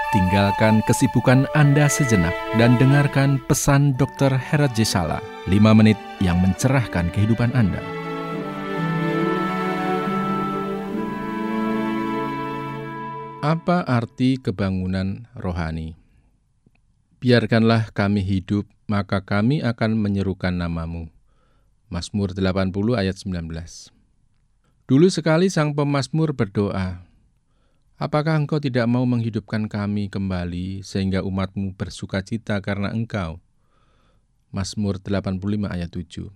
Tinggalkan kesibukan Anda sejenak dan dengarkan pesan Dr. Herat J. Sala, 5 menit yang mencerahkan kehidupan Anda. Apa arti kebangunan rohani? Biarkanlah kami hidup, maka kami akan menyerukan nama-Mu. Mazmur 80 ayat 19. Dulu sekali sang pemazmur berdoa, apakah Engkau tidak mau menghidupkan kami kembali sehingga umat-Mu bersukacita karena Engkau? Mazmur 85 ayat 7.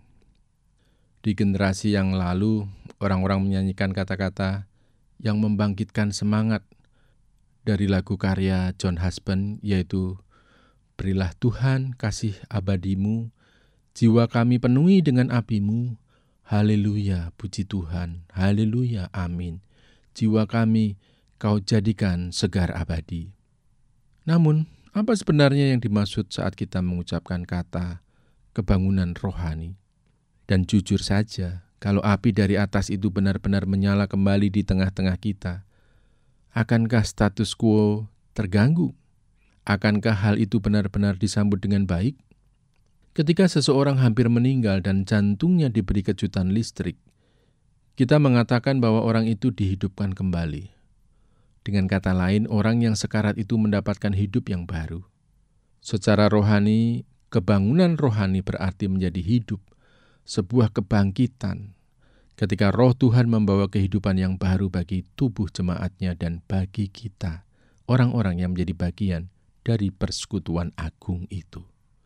Di generasi yang lalu, orang-orang menyanyikan kata-kata yang membangkitkan semangat dari lagu karya John Husband, yaitu berilah Tuhan kasih abadi-Mu, jiwa kami penuhi dengan api-Mu, haleluya, puji Tuhan, haleluya, amin. Jiwa kami Kau jadikan segar abadi. Namun, apa sebenarnya yang dimaksud saat kita mengucapkan kata kebangunan rohani? Dan jujur saja, kalau api dari atas itu benar-benar menyala kembali di tengah-tengah kita, akankah status quo terganggu? Akankah hal itu benar-benar disambut dengan baik? Ketika seseorang hampir meninggal dan jantungnya diberi kejutan listrik, kita mengatakan bahwa orang itu dihidupkan kembali. Dengan kata lain, orang yang sekarat itu mendapatkan hidup yang baru. Secara rohani, kebangunan rohani berarti menjadi hidup, sebuah kebangkitan, ketika roh Tuhan membawa kehidupan yang baru bagi tubuh jemaatnya dan bagi kita, orang-orang yang menjadi bagian dari persekutuan agung itu.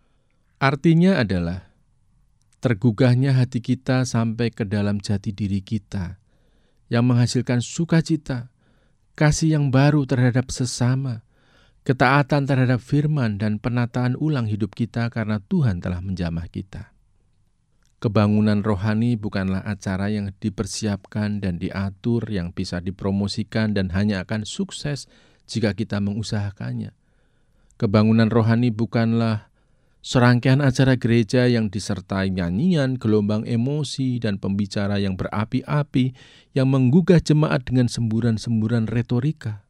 Artinya adalah, tergugahnya hati kita sampai ke dalam jati diri kita, yang menghasilkan sukacita, kasih yang baru terhadap sesama, ketaatan terhadap firman dan penataan ulang hidup kita karena Tuhan telah menjamah kita. Kebangunan rohani bukanlah acara yang dipersiapkan dan diatur, yang bisa dipromosikan dan hanya akan sukses jika kita mengusahakannya. Kebangunan rohani bukanlah serangkaian acara gereja yang disertai nyanyian, gelombang emosi, dan pembicara yang berapi-api yang menggugah jemaat dengan semburan-semburan retorika.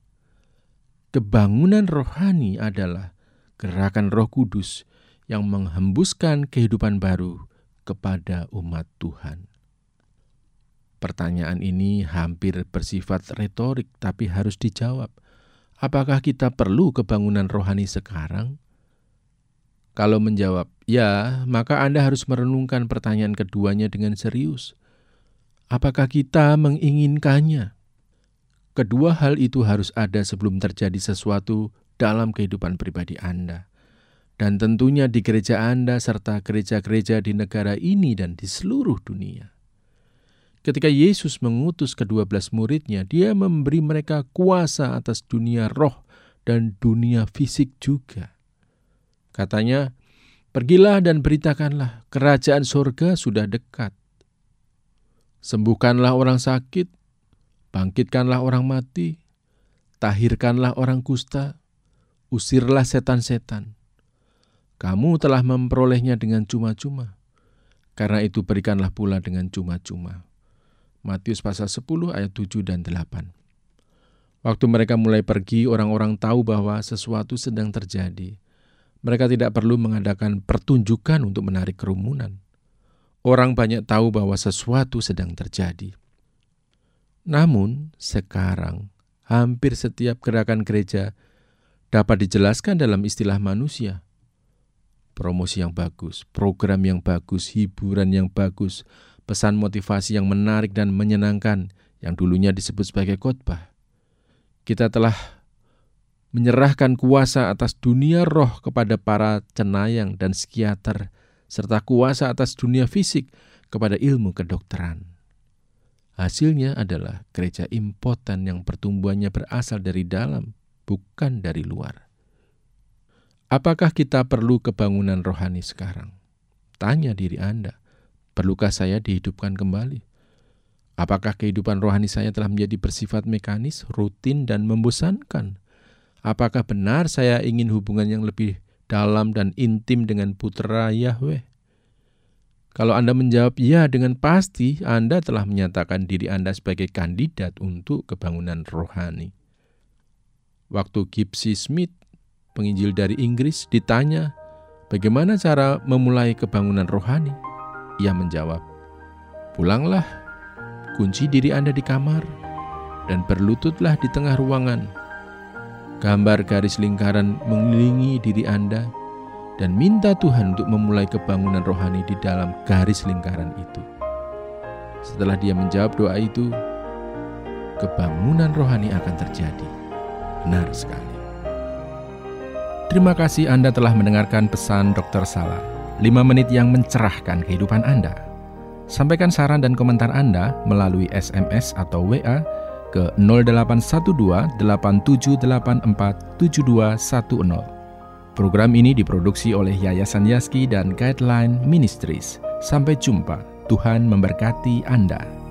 Kebangunan rohani adalah gerakan Roh Kudus yang menghembuskan kehidupan baru kepada umat Tuhan. Pertanyaan ini hampir bersifat retorik, tapi harus dijawab. Apakah kita perlu kebangunan rohani sekarang? Kalau menjawab ya, maka Anda harus merenungkan pertanyaan keduanya dengan serius. Apakah kita menginginkannya? Kedua hal itu harus ada sebelum terjadi sesuatu dalam kehidupan pribadi Anda. Dan tentunya di gereja Anda serta gereja-gereja di negara ini dan di seluruh dunia. Ketika Yesus mengutus ke-12 muridnya, Dia memberi mereka kuasa atas dunia roh dan dunia fisik juga. Katanya, pergilah dan beritakanlah, kerajaan surga sudah dekat. Sembuhkanlah orang sakit, bangkitkanlah orang mati, tahirkanlah orang kusta, usirlah setan-setan. Kamu telah memperolehnya dengan cuma-cuma, karena itu berikanlah pula dengan cuma-cuma. Matius pasal 10 ayat 7 dan 8. Waktu mereka mulai pergi, orang-orang tahu bahwa sesuatu sedang terjadi. Mereka tidak perlu mengadakan pertunjukan untuk menarik kerumunan. Orang banyak tahu bahwa sesuatu sedang terjadi. Namun, sekarang hampir setiap gerakan gereja dapat dijelaskan dalam istilah manusia. Promosi yang bagus, program yang bagus, hiburan yang bagus, pesan motivasi yang menarik dan menyenangkan yang dulunya disebut sebagai khotbah. Kita telah menyerahkan kuasa atas dunia roh kepada para cenayang dan psikiater, serta kuasa atas dunia fisik kepada ilmu kedokteran. Hasilnya adalah gereja impoten yang pertumbuhannya berasal dari dalam, bukan dari luar. Apakah kita perlu kebangunan rohani sekarang? Tanya diri Anda, perlukah saya dihidupkan kembali? Apakah kehidupan rohani saya telah menjadi bersifat mekanis, rutin, dan membosankan? Apakah benar saya ingin hubungan yang lebih dalam dan intim dengan Putra Yahweh? Kalau Anda menjawab ya dengan pasti, Anda telah menyatakan diri Anda sebagai kandidat untuk kebangunan rohani. Waktu Gipsy Smith, penginjil dari Inggris, ditanya bagaimana cara memulai kebangunan rohani, ia menjawab, "Pulanglah, kunci diri Anda di kamar, dan berlututlah di tengah ruangan. Gambar garis lingkaran mengelilingi diri Anda, dan minta Tuhan untuk memulai kebangunan rohani di dalam garis lingkaran itu." Setelah dia menjawab doa itu, kebangunan rohani akan terjadi. Benar sekali. Terima kasih Anda telah mendengarkan pesan Dr. Sala, 5 menit yang mencerahkan kehidupan Anda. Sampaikan saran dan komentar Anda melalui SMS atau WA ke 0812 8784 7210. Program ini diproduksi oleh Yayasan Yaski dan Guideline Ministries. Sampai jumpa. Tuhan memberkati Anda.